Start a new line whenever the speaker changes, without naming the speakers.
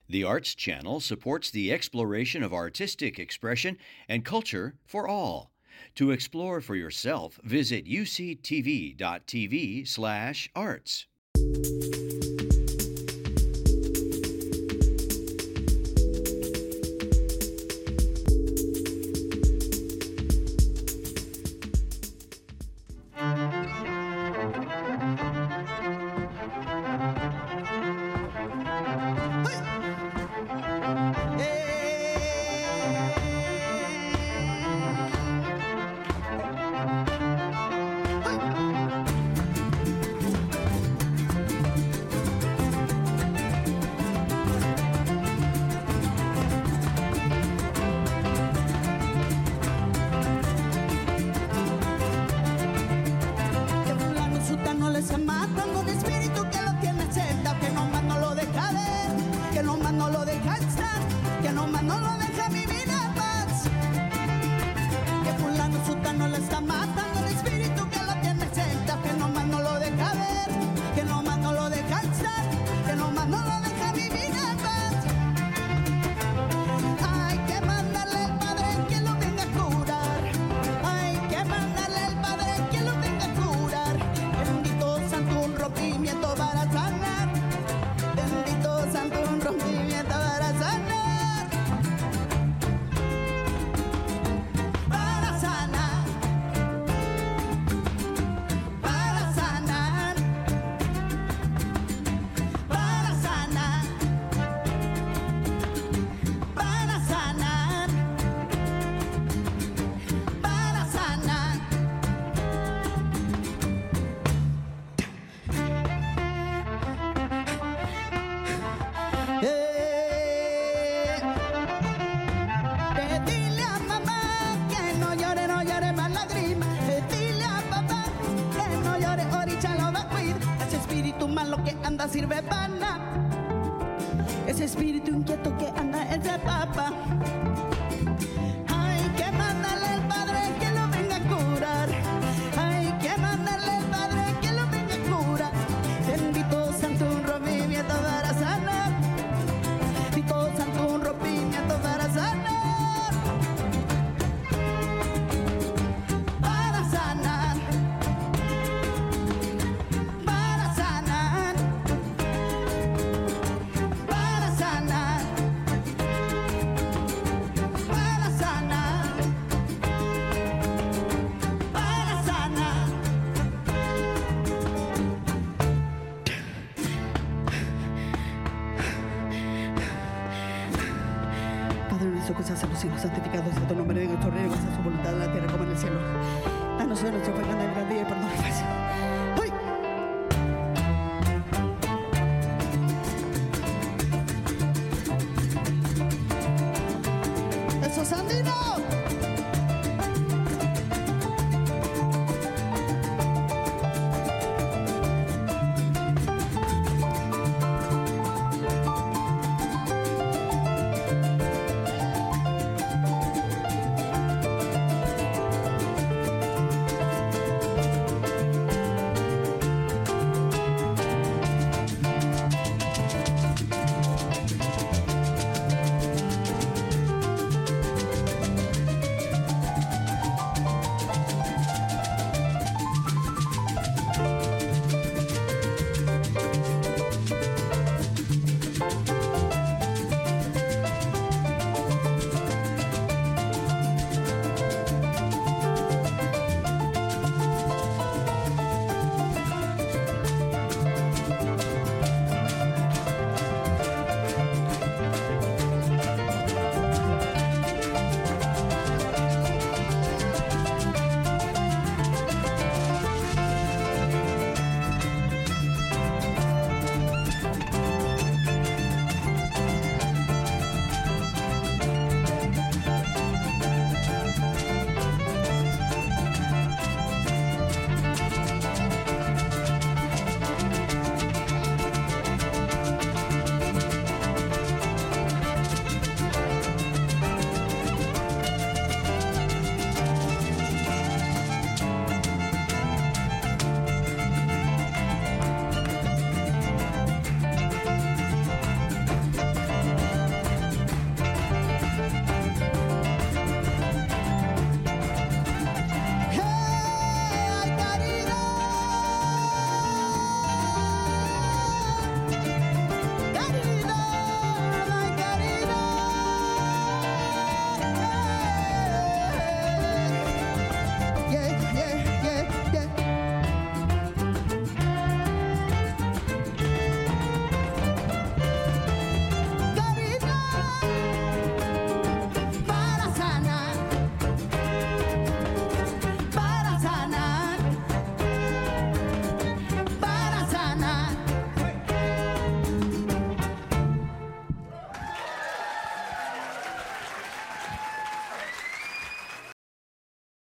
The Arts Channel supports the exploration of artistic expression and culture for all. To explore for yourself, visit uctv.tv/arts.
Sirve para nada. Ese espíritu inquieto que anda entre papa. Hay que mandarle al Padre que lo venga a curar. Hay que mandarle al Padre que lo venga a curar. Bendito santo un rompimiento para sanar. Bendito santo un rompimiento para sanar. Para sanar. Para sanar. Para sanar, para sanar, para sanar. Padre nuestro que estás en los cielos, santificado sea tu nombre, venga tu reino, hágase su voluntad en la tierra como en el cielo. Danos hoy nuestro pan de cada día y perdona nuestras ofensas.